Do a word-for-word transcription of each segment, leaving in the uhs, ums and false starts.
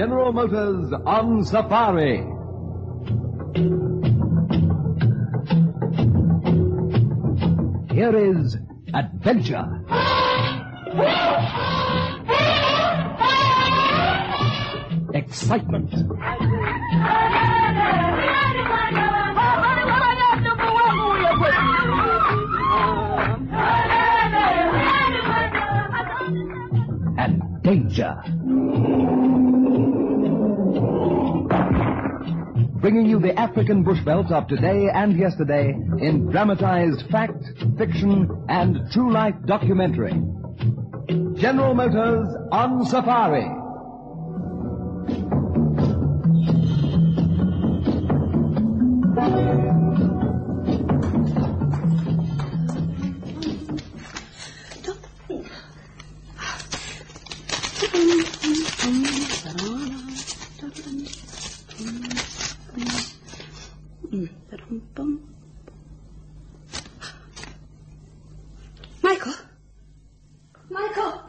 General Motors on Safari. Here is adventure. Excitement. And danger. Bringing you the African bush belt of today and yesterday in dramatized fact, fiction, and true-life documentary. General Motors on Safari. Michael? Michael?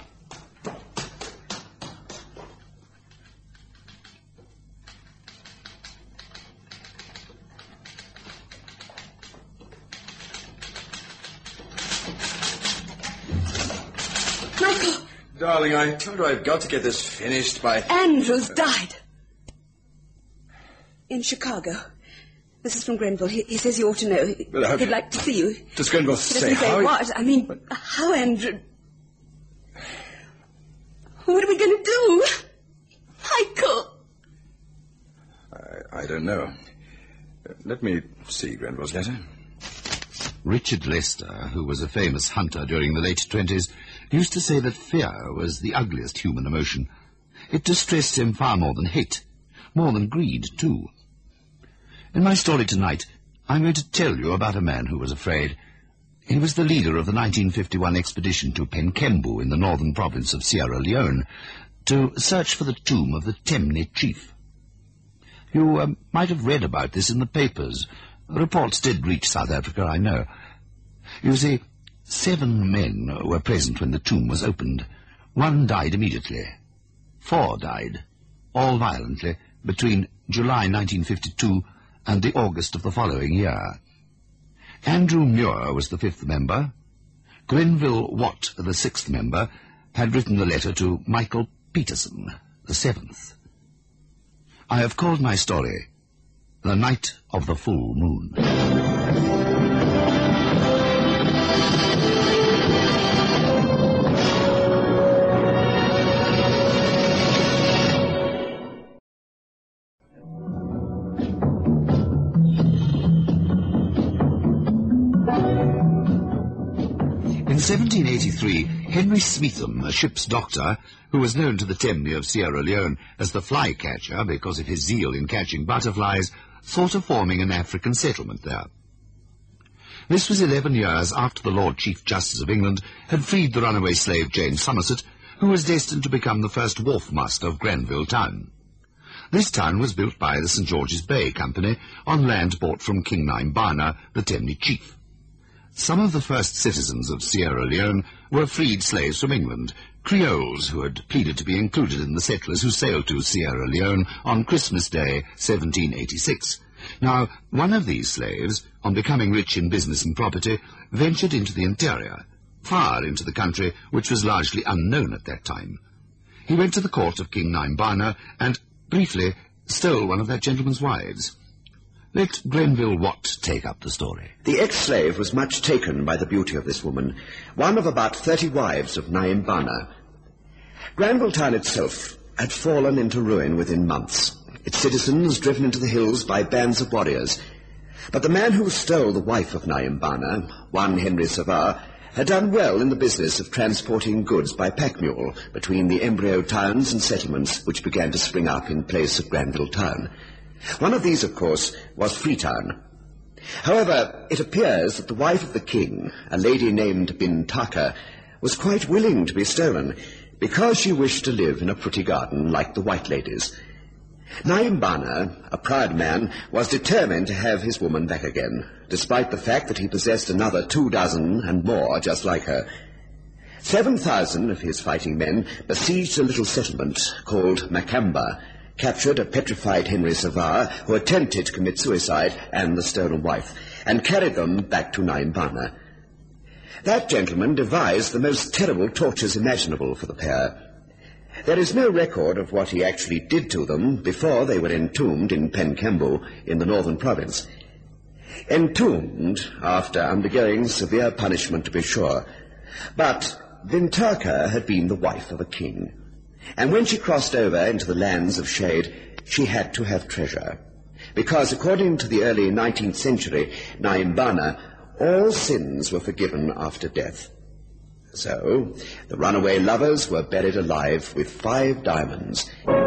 Michael! Darling, I told her I've got to get this finished by... Andrews died. In Chicago. This is from Grenville. He, he says you ought to know. He, Well, how- he'd like to see you. Does Grenville He say doesn't say how... he- what. I mean, how Andrew... What are we going to do? Michael! I, I don't know. Uh, Let me see Grenville's letter. Richard Lester, who was a famous hunter during the late twenties, used to say that fear was the ugliest human emotion. It distressed him far more than hate, more than greed, too. In my story tonight, I'm going to tell you about a man who was afraid. He was the leader of the nineteen fifty-one expedition to Penkembu in the northern province of Sierra Leone to search for the tomb of the Temne chief. You uh, might have read about this in the papers. Reports did reach South Africa, I know. You see, seven men were present when the tomb was opened. One died immediately. Four died, all violently, between July nineteen fifty-two and the August of the following year. Andrew Muir was the fifth member. Grenville Watt, the sixth member, had written the letter to Michael Peterson, the seventh. I have called my story The Night of the Full Moon. In seventeen eighty-three, Henry Smetham, a ship's doctor, who was known to the Temne of Sierra Leone as the fly-catcher because of his zeal in catching butterflies, thought of forming an African settlement there. This was eleven years after the Lord Chief Justice of England had freed the runaway slave Jane Somerset, who was destined to become the first wharf-master of Granville Town. This town was built by the Saint George's Bay Company on land bought from King Naimbana, the Temne chief. Some of the first citizens of Sierra Leone were freed slaves from England, Creoles who had pleaded to be included in the settlers who sailed to Sierra Leone on Christmas Day, seventeen eighty-six. Now, one of these slaves, on becoming rich in business and property, ventured into the interior, far into the country which was largely unknown at that time. He went to the court of King Naimbana and, briefly, stole one of that gentleman's wives. Let Grenville Watt take up the story. The ex-slave was much taken by the beauty of this woman, one of about thirty wives of Naimbana. Granville Town itself had fallen into ruin within months, its citizens driven into the hills by bands of warriors. But the man who stole the wife of Naimbana, one Henry Savard, had done well in the business of transporting goods by pack mule between the embryo towns and settlements which began to spring up in place of Granville Town. One of these, of course, was Freetown. However, it appears that the wife of the king, a lady named Bintaka, was quite willing to be stolen, because she wished to live in a pretty garden like the white ladies. Naimbana, a proud man, was determined to have his woman back again, despite the fact that he possessed another two dozen and more just like her. Seven thousand of his fighting men besieged a little settlement called Makamba, captured a petrified Henry Savard who attempted to commit suicide and the stolen wife, and carried them back to Nyambana. That gentleman devised the most terrible tortures imaginable for the pair. There is no record of what he actually did to them before they were entombed in Penkembu in the northern province. Entombed after undergoing severe punishment, to be sure. But Vintaka had been the wife of a king, and when she crossed over into the lands of shade, she had to have treasure, because according to the early nineteenth century Nyambana, all sins were forgiven after death. So the runaway lovers were buried alive with five diamonds.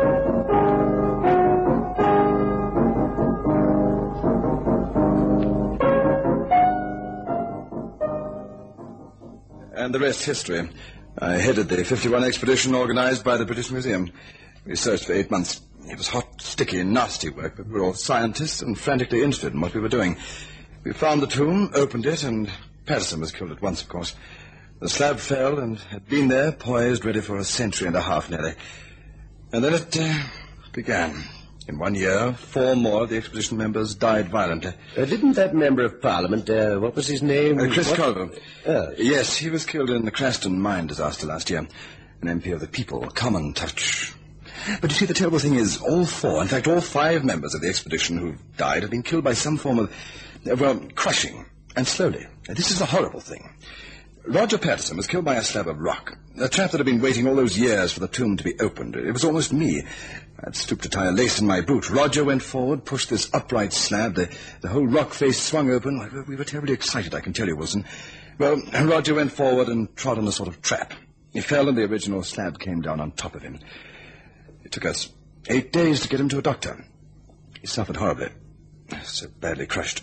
And the rest history. I headed the fifty-one expedition organized by the British Museum. We searched for eight months. It was hot, sticky, nasty work, but we were all scientists and frantically interested in what we were doing. We found the tomb, opened it, and Patterson was killed at once, of course. The slab fell and had been there, poised, ready for a century and a half nearly. And then it uh, began. In one year, four more of the expedition members died violently. Uh, didn't that member of Parliament, uh, what was his name? Uh, Chris what? Colville. Oh. Yes, he was killed in the Craston mine disaster last year. An M P of the people, common touch. But you see, the terrible thing is, all four, in fact, all five members of the expedition who died have been killed by some form of, uh, well, crushing, and slowly. This is the horrible thing. Roger Patterson was killed by a slab of rock, a trap that had been waiting all those years for the tomb to be opened. It was almost me. I'd stooped to tie a lace in my boot. Roger went forward, pushed this upright slab. The, the whole rock face swung open. We were terribly excited, I can tell you, Wilson. Well, Roger went forward and trod on a sort of trap. He fell and the original slab came down on top of him. It took us eight days to get him to a doctor. He suffered horribly. So badly crushed.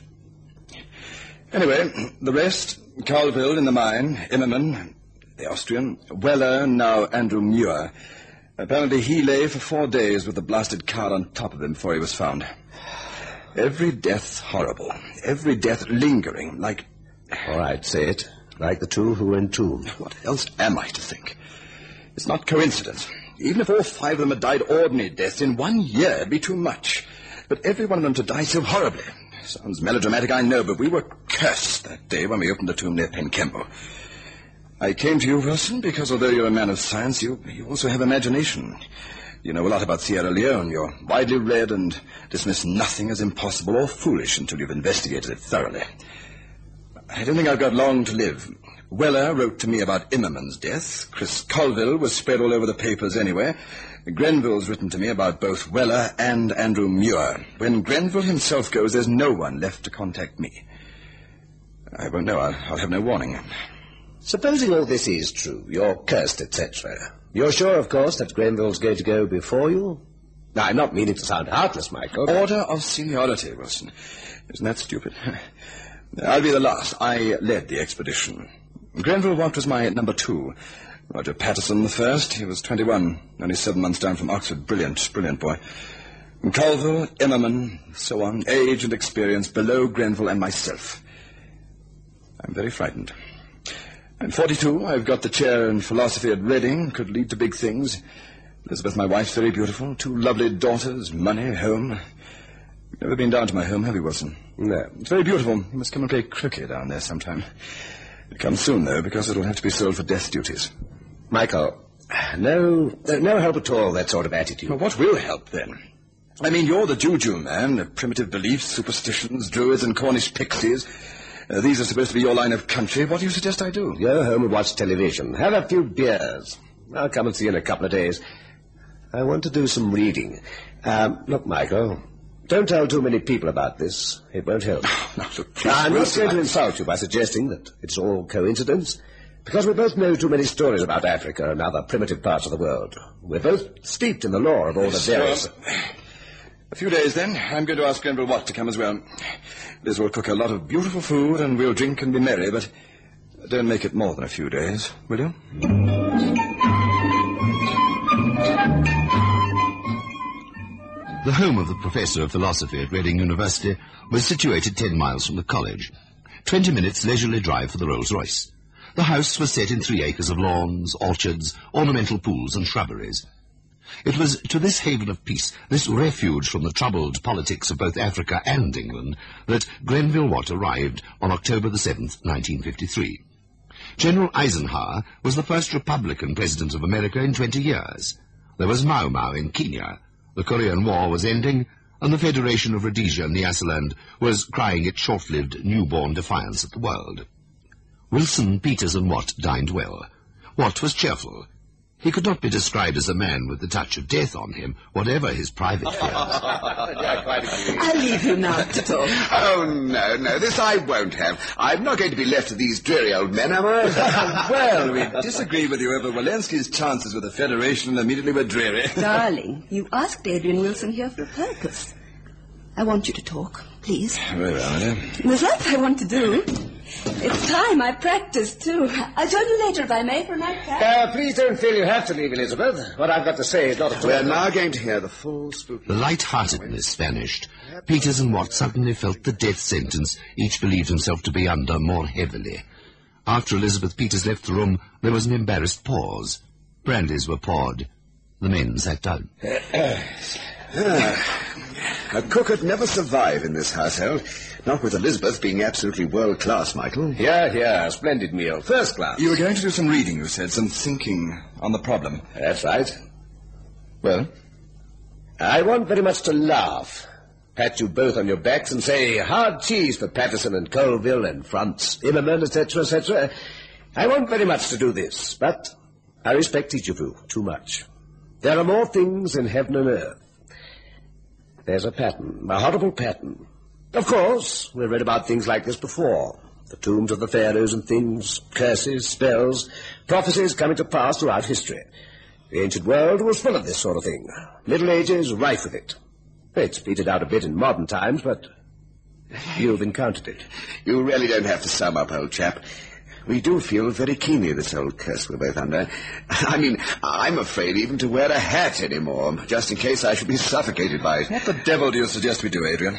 Anyway, the rest... Colville in the mine, Immerman, the Austrian, Weller, now Andrew Muir. Apparently he lay for four days with the blasted car on top of him before he was found. Every death horrible. Every death lingering, like... All right, say it. Like the two who were entombed. What else am I to think? It's not coincidence. Even if all five of them had died ordinary deaths in one year, it'd be too much. But every one of them to die so horribly. Sounds melodramatic, I know, but we were cursed that day when we opened the tomb near Penkembu. I came to you, Wilson, because although you're a man of science, you, you also have imagination. You know a lot about Sierra Leone. You're widely read and dismiss nothing as impossible or foolish until you've investigated it thoroughly. I don't think I've got long to live. Weller wrote to me about Immerman's death. Chris Colville was spread all over the papers anyway. Grenville's written to me about both Weller and Andrew Muir. When Grenville himself goes, there's no one left to contact me. I won't know. I'll, I'll have no warning. Supposing all this is true, you're cursed, et cetera. You're sure, of course, that Grenville's going to go before you? Now, I'm not meaning to sound heartless, Michael. Order of seniority, Wilson. Isn't that stupid? I'll be the last. I led the expedition. Grenville Watt was my number two. Roger Patterson the first. He was twenty-one, only seven months down from Oxford. Brilliant, brilliant boy. And Colville, Immerman, so on, age and experience below Grenville and myself. I'm very frightened. I'm forty-two. I've got the chair in philosophy at Reading. Could lead to big things. Elizabeth, my wife's very beautiful. Two lovely daughters, money, home. You've never been down to my home, have you, Wilson? No. It's very beautiful. You must come and play croquet down there sometime. It comes soon, though, because it'll have to be sold for death duties. Michael, no, no help at all, that sort of attitude. Well, what will help, then? I mean, you're the juju man. Primitive beliefs, superstitions, druids and Cornish pixies. Uh, these are supposed to be your line of country. What do you suggest I do? Go home and watch television. Have a few beers. I'll come and see you in a couple of days. I want to do some reading. Um, look, Michael, don't tell too many people about this. It won't help. No, look, please, I'm not Wilson, going to I... insult you by suggesting that it's all coincidence, because we both know too many stories about Africa and other primitive parts of the world. We're both steeped in the lore of all the various... A few days, then. I'm going to ask Grenville Watt to come as well. Liz will cook a lot of beautiful food, and we'll drink and be merry, but don't make it more than a few days, will you? The home of the professor of philosophy at Reading University was situated ten miles from the college. Twenty minutes leisurely drive for the Rolls-Royce. The house was set in three acres of lawns, orchards, ornamental pools and shrubberies. It was to this haven of peace, this refuge from the troubled politics of both Africa and England, that Grenville Watt arrived on October the seventh, nineteen fifty-three. General Eisenhower was the first Republican president of America in twenty years. There was Mau Mau in Kenya. The Korean War was ending, and the Federation of Rhodesia and Nyasaland was crying its short-lived newborn defiance at the world. Wilson, Peters, and Watt dined well. Watt was cheerful. He could not be described as a man with the touch of death on him, whatever his private fears. I'll leave you now to talk. Oh, no, no, this I won't have. I'm not going to be left to these dreary old men, am I? Well, we disagree with you over Walensky's chances with the Federation, and immediately we're dreary. Darling, you asked Adrian Wilson here for a purpose. I want you to talk, please. Very well, dear. There's lots I want to do. It's time I practiced, too. I'll join you later, if I may, for a nightcap. Uh, please don't feel you have to leave, Elizabeth. What I've got to say is not at all... We're now going to hear the full spooky... The light-heartedness vanished. Peters and Watt suddenly felt the death sentence each believed himself to be under more heavily. After Elizabeth Peters left the room, there was an embarrassed pause. Brandies were poured. The men sat down. A cook could never survive in this household. Not with Elizabeth being absolutely world-class, Michael. Yeah, yeah, splendid meal. First class. You were going to do some reading, you said, some thinking on the problem. That's right. Well? I want very much to laugh. Pat you both on your backs and say, hard cheese for Patterson and Colville and Frantz, Immerman, et cetera, et cetera. I want very much to do this, but I respect each of you too much. There are more things in heaven and earth. There's a pattern, a horrible pattern. Of course, we've read about things like this before. The tombs of the pharaohs and things, curses, spells, prophecies coming to pass throughout history. The ancient world was full of this sort of thing. Middle Ages rife with it. It's petered out a bit in modern times, but you've encountered it. You really don't have to sum up, old chap. We do feel very keenly this old curse we're both under. I mean, I'm afraid even to wear a hat anymore, just in case I should be suffocated by it. What the devil do you suggest we do, Adrian?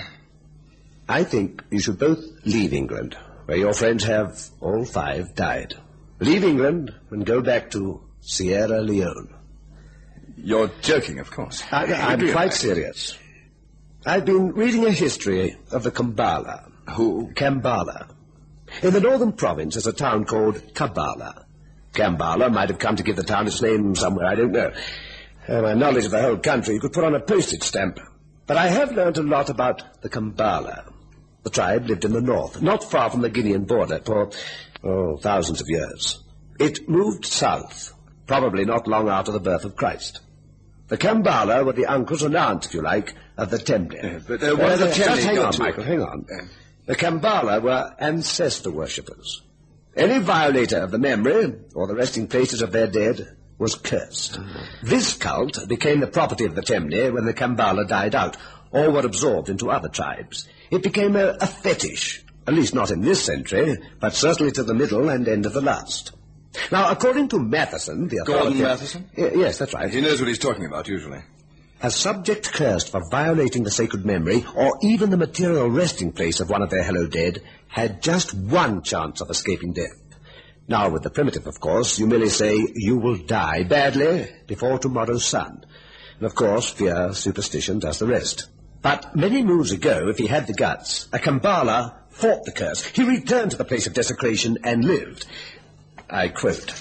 I think you should both leave England, where your friends have, all five, died. Leave England and go back to Sierra Leone. You're joking, of course. I, I'm quite serious. I've been reading a history of the Kambala. Who? Kambala. In the northern province is a town called Kabala. Kambala might have come to give the town its name somewhere, I don't know. Uh, my knowledge of the whole country you could put on a postage stamp. But I have learned a lot about the Kambala. The tribe lived in the north, not far from the Guinean border, for, oh, thousands of years. It moved south, probably not long after the birth of Christ. The Kambala were the uncles and aunts, if you like, of the Temple. Uh, but uh, what uh, the Just hang on, to? Michael, hang on. Uh, the Kambala were ancestor worshippers. Any violator of the memory, or the resting places of their dead, was cursed. Uh-huh. This cult became the property of the Temne when the Kambala died out, or were absorbed into other tribes. It became a, a fetish, at least not in this century, but certainly to the middle and end of the last. Now, according to Matheson, the Gordon authority... Matheson? Y- yes, that's right. He knows what he's talking about, usually. A subject cursed for violating the sacred memory, or even the material resting place of one of their fellow dead, had just one chance of escaping death. Now, with the primitive, of course, you merely say, you will die badly before tomorrow's sun. And, of course, fear, superstition does the rest. But many moons ago, if he had the guts, a Kambala fought the curse. He returned to the place of desecration and lived. I quote,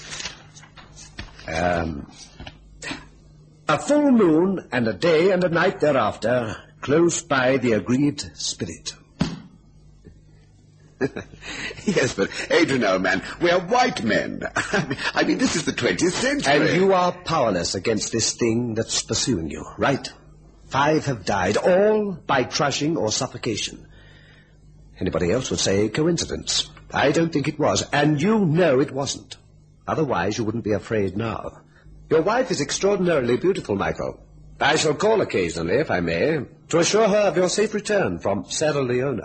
um, a full moon and a day and a night thereafter, close by the aggrieved spirit. Yes, but, Adrian, old man, we're white men. I mean, this is the twentieth century. And you are powerless against this thing that's pursuing you, right? Five have died, all by crushing or suffocation. Anybody else would say coincidence. I don't think it was, and you know it wasn't. Otherwise, you wouldn't be afraid now. Your wife is extraordinarily beautiful, Michael. I shall call occasionally, if I may, to assure her of your safe return from Sierra Leone.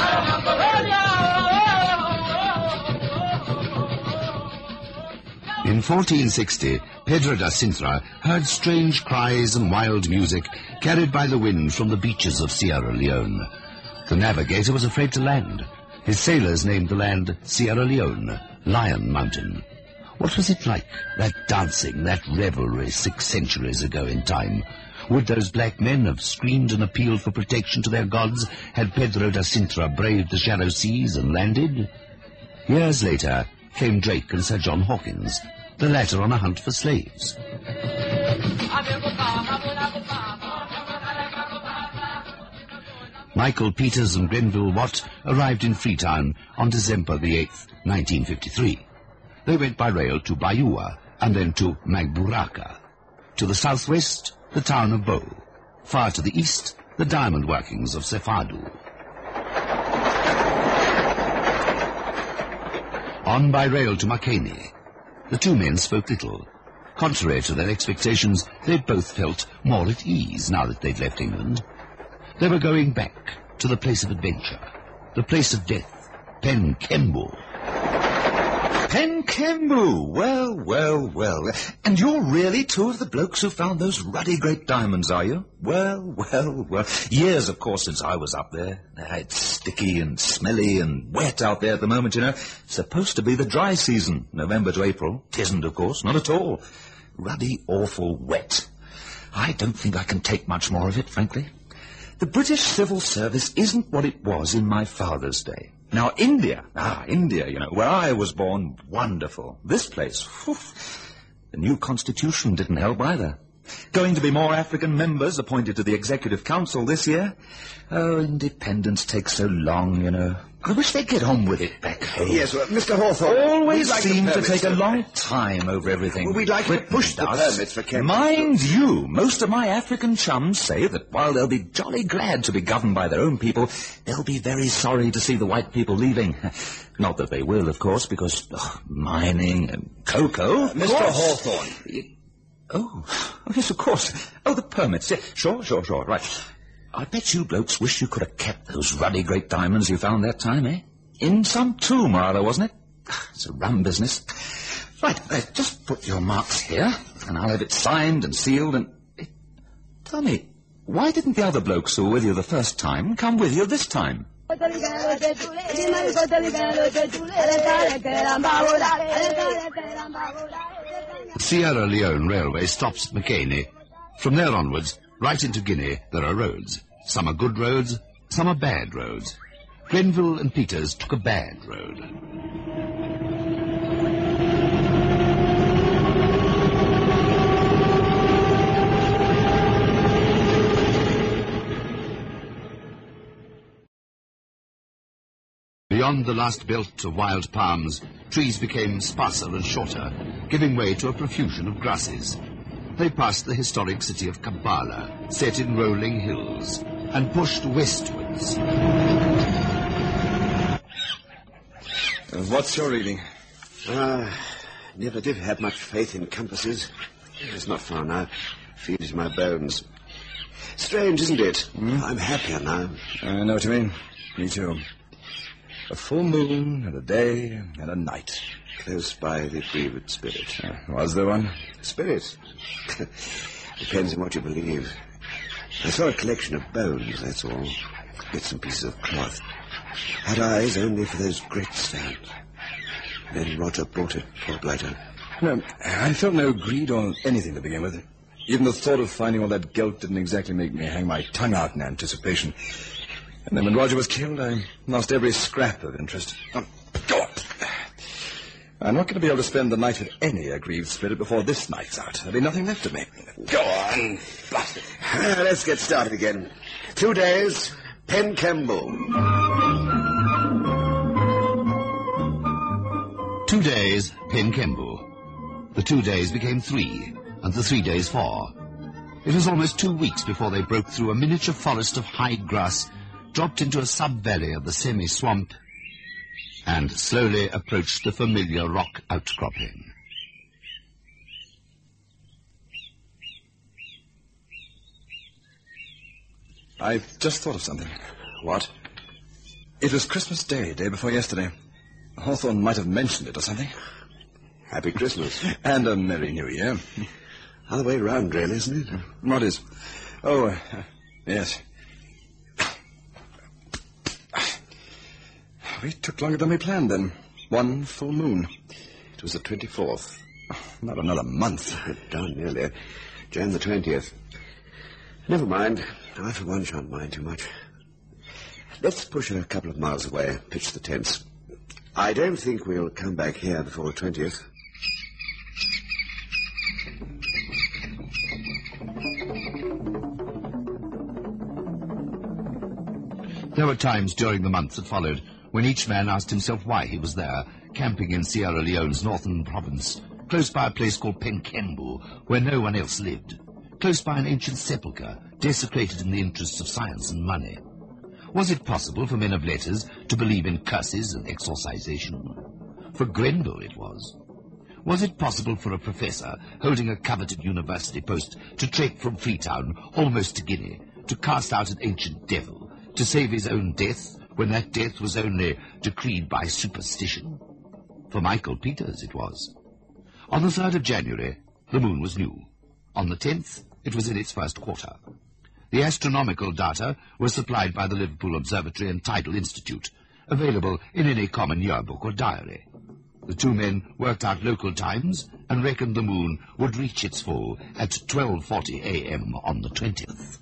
In In fourteen sixty, Pedro da Sintra heard strange cries and wild music carried by the wind from the beaches of Sierra Leone. The navigator was afraid to land. His sailors named the land Sierra Leone, Lion Mountain. What was it like, that dancing, that revelry six centuries ago in time? Would those black men have screamed and appealed for protection to their gods had Pedro da Sintra braved the shallow seas and landed? Years later came Drake and Sir John Hawkins, the latter on a hunt for slaves. Michael Peters and Grenville Watt arrived in Freetown on December the eighth, nineteen fifty-three. They went by rail to Baiua and then to Magburaka. To the southwest, the town of Bo. Far to the east, the diamond workings of Sefadu. On by rail to Makeni. The two men spoke little. Contrary to their expectations, they both felt more at ease now that they'd left England. They were going back to the place of adventure, the place of death, Pen Kembu. Pen Kembu! Well, well, well. And you're really two of the blokes who found those ruddy great diamonds, are you? Well, well, well. Years, of course, since I was up there. It's sticky and smelly and wet out there at the moment, you know. Supposed to be the dry season, November to April. Tisn't, of course, not at all. Ruddy, awful wet. I don't think I can take much more of it, frankly. The British civil service isn't what it was in my father's day. Now, India, ah, India, you know, where I was born, wonderful. This place, whew, the new constitution didn't help either. Going to be more African members appointed to the Executive Council this year. Oh, independence takes so long, you know. I wish they'd get on with it back home. Yes, well, Mister Hawthorne... Always like seem to take a for... long time over everything. Well, we'd like to push the does. permits for Kembu. Mind you, most of my African chums say that while they'll be jolly glad to be governed by their own people, they'll be very sorry to see the white people leaving. Not that they will, of course, because ugh, mining and cocoa... Uh, Mister Hawthorne... Oh, oh, yes, of course. Oh, the permits. Yeah, sure, sure, sure, right. I bet you blokes wish you could have kept those ruddy great diamonds you found that time, eh? In some tomb or other, wasn't it? It's a rum business. Right, uh, just put your marks here, and I'll have it signed and sealed and... Uh, tell me, why didn't the other blokes who were with you the first time come with you this time? The Sierra Leone Railway stops at Makeni. From there onwards, right into Guinea, there are roads. Some are good roads, some are bad roads. Grenville and Peters took a bad road. Beyond the last belt of wild palms, trees became sparser and shorter, giving way to a profusion of grasses. They passed the historic city of Kampala, set in rolling hills, and pushed westwards. Uh, what's your reading? Ah, never did have much faith in compasses. It's not far now. Feel it in my bones. Strange, isn't it? Hmm? I'm happier now. I know what you mean. Me too. A full moon, and a day, and a night. Close by the breathed spirit. Uh, was there one? Spirit? Depends on what you believe. I saw a collection of bones, that's all. Bits and pieces of cloth. Had eyes only for those great stones. Then Roger bought it, poor blighter. No, I felt no greed or anything to begin with. Even the thought of finding all that gelt didn't exactly make me hang my tongue out in anticipation. And then when Roger was killed, I lost every scrap of interest. Oh, go on. I'm not going to be able to spend the night with any aggrieved spirit before this night's out. There'll be nothing left of me. Go on. Uh, let's get started again. Two days, Pen Kembu. Two days, Pen Kembu. The two days became three, and the three days four. It was almost two weeks before they broke through a miniature forest of high grass, dropped into a sub-valley of the semi-swamp, and slowly approached the familiar rock outcropping. I've just thought of something. What? It was Christmas Day, day before yesterday. Hawthorne might have mentioned it or something. Happy Christmas. And a Merry New Year. Other way round, really, isn't it? What is? Oh, uh, yes. We took longer than we planned, then. One full moon. It was the twenty-fourth. Not another month. Done, nearly. Jan the twentieth. Never mind. I, for one, shan't mind too much. Let's push it a couple of miles away, pitch the tents. I don't think we'll come back here before the twentieth. There were times during the months that followed when each man asked himself why he was there, camping in Sierra Leone's northern province, close by a place called Penkembu, where no one else lived, close by an ancient sepulchre, desecrated in the interests of science and money. Was it possible for men of letters to believe in curses and exorcisation? For Grenville it was. Was it possible for a professor holding a coveted university post to trek from Freetown almost to Guinea, to cast out an ancient devil, to save his own death when that death was only decreed by superstition? For Michael Peters it was. On the third of January, the moon was new. On the tenth, it was in its first quarter. The astronomical data was supplied by the Liverpool Observatory and Tidal Institute, available in any common yearbook or diary. The two men worked out local times and reckoned the moon would reach its full at twelve forty a m on the twentieth.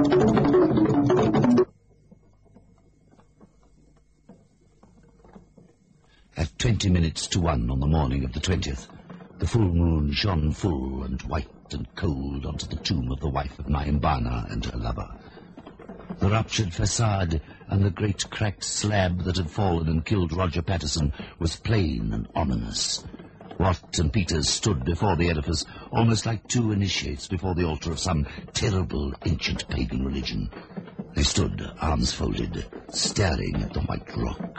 At twenty minutes to one on the morning of the twentieth, the full moon shone full and white and cold onto the tomb of the wife of Nyambana and her lover. The ruptured facade and the great cracked slab that had fallen and killed Roger Patterson was plain and ominous. Watt and Peters stood before the edifice almost like two initiates before the altar of some terrible ancient pagan religion. They stood, arms folded, staring at the white rock.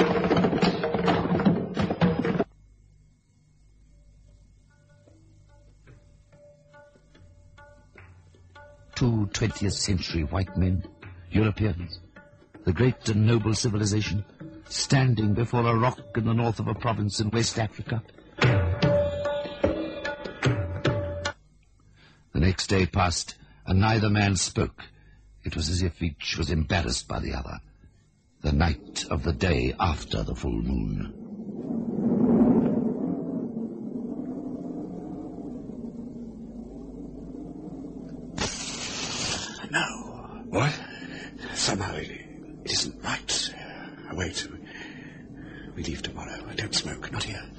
Two twentieth century white men, Europeans, the great and noble civilization, standing before a rock in the north of a province in West Africa. The next day passed, and neither man spoke. It was as if each was embarrassed by the other. The night of the day after the full moon. No. What? Somehow it, it isn't right. Uh, wait. We leave tomorrow. I don't smoke. Not here.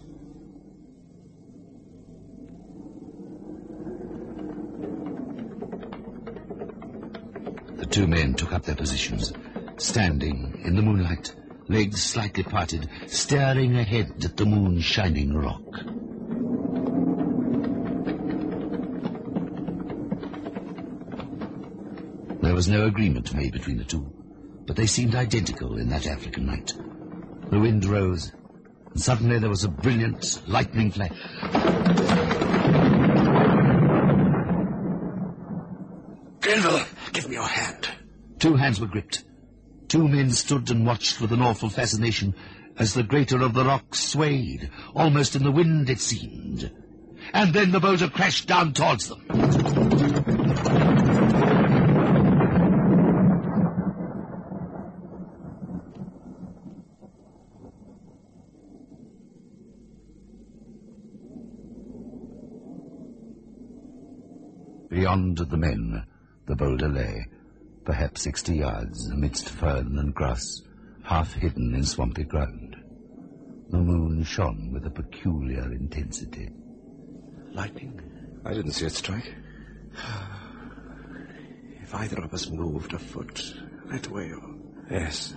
The two men took up their positions, standing in the moonlight, legs slightly parted, staring ahead at the moon-shining rock. There was no agreement made between the two, but they seemed identical in that African night. The wind rose, and suddenly there was a brilliant, lightning flash. Grenville, give me your hand. Two hands were gripped. Two men stood and watched with an awful fascination as the greater of the rocks swayed, almost in the wind it seemed. And then the boulder crashed down towards them. Beyond the men, the boulder lay, perhaps sixty yards amidst fern and grass, half hidden in swampy ground. The moon shone with a peculiar intensity. Lightning? I didn't see it strike. If either of us moved a foot that way or... Yes.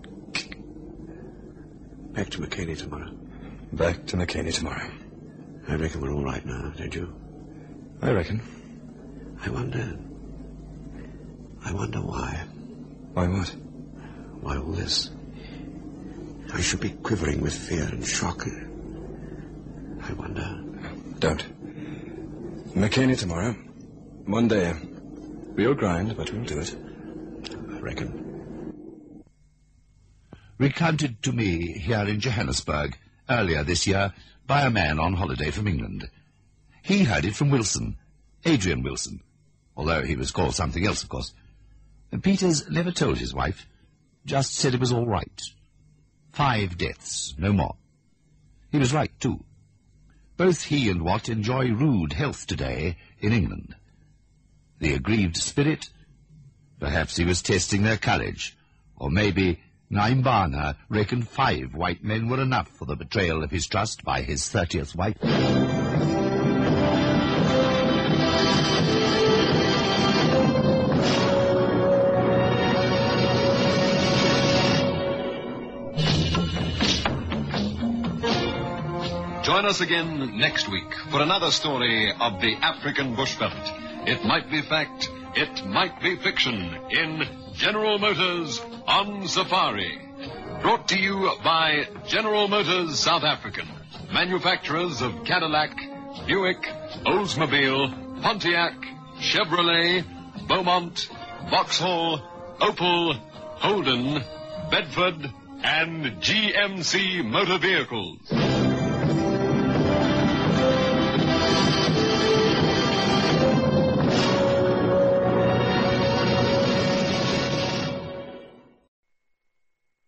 Back to McKinney tomorrow. Back to McKinney tomorrow. I reckon we're all right now, don't you? I reckon. I wonder... I wonder why. Why what? Why all this? I should be quivering with fear and shock. I wonder... Don't. McKinney tomorrow. One day. We'll grind, but we'll do it. I reckon. Recounted to me here in Johannesburg earlier this year by a man on holiday from England. He heard it from Wilson, Adrian Wilson, although he was called something else, of course. And Peters never told his wife, just said it was all right. Five deaths, no more. He was right, too. Both he and Watt enjoy rude health today in England. The aggrieved spirit? Perhaps he was testing their courage. Or maybe Naimbana reckoned five white men were enough for the betrayal of his trust by his thirtieth wife. Join us again next week for another story of the African bush belt. It might be fact, it might be fiction in General Motors on Safari. Brought to you by General Motors South African, manufacturers of Cadillac, Buick, Oldsmobile, Pontiac, Chevrolet, Beaumont, Vauxhall, Opel, Holden, Bedford, and G M C motor vehicles.